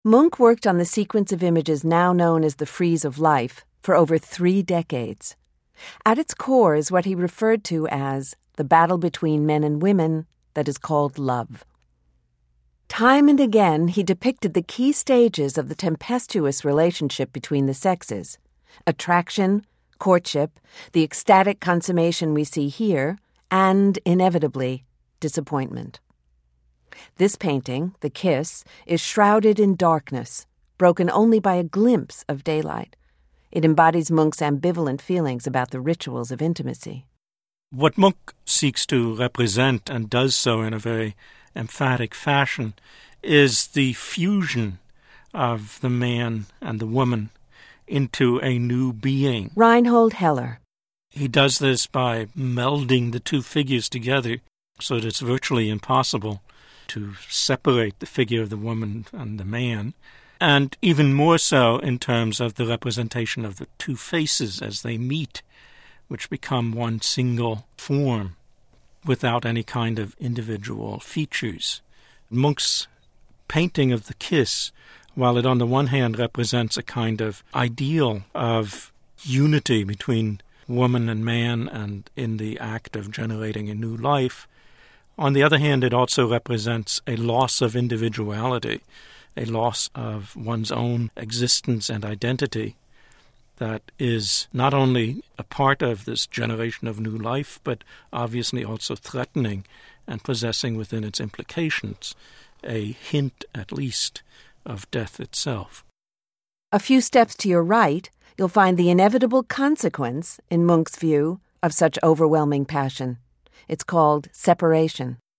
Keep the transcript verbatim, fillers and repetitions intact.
Munch worked on the sequence of images now known as the Frieze of Life for over three decades. At its core is what he referred to as the battle between men and women that is called love. Time and again, he depicted the key stages of the tempestuous relationship between the sexes: attraction, courtship, the ecstatic consummation we see here, and, inevitably, disappointment. This painting, The Kiss, is shrouded in darkness, broken only by a glimpse of daylight. It embodies Munch's ambivalent feelings about the rituals of intimacy. What Munch seeks to represent, and does so in a very emphatic fashion, is the fusion of the man and the woman into a new being. Reinhold Heller. He does this by melding the two figures together so that it's virtually impossible to separate the figure of the woman and the man, and even more so in terms of the representation of the two faces as they meet, which become one single form without any kind of individual features. Munch's painting of The Kiss, while it on the one hand represents a kind of ideal of unity between woman and man and in the act of generating a new life, on the other hand, it also represents a loss of individuality, a loss of one's own existence and identity that is not only a part of this generation of new life, but obviously also threatening and possessing within its implications a hint, at least, of death itself. A few steps to your right, you'll find the inevitable consequence, in Munch's view, of such overwhelming passion. It's called separation.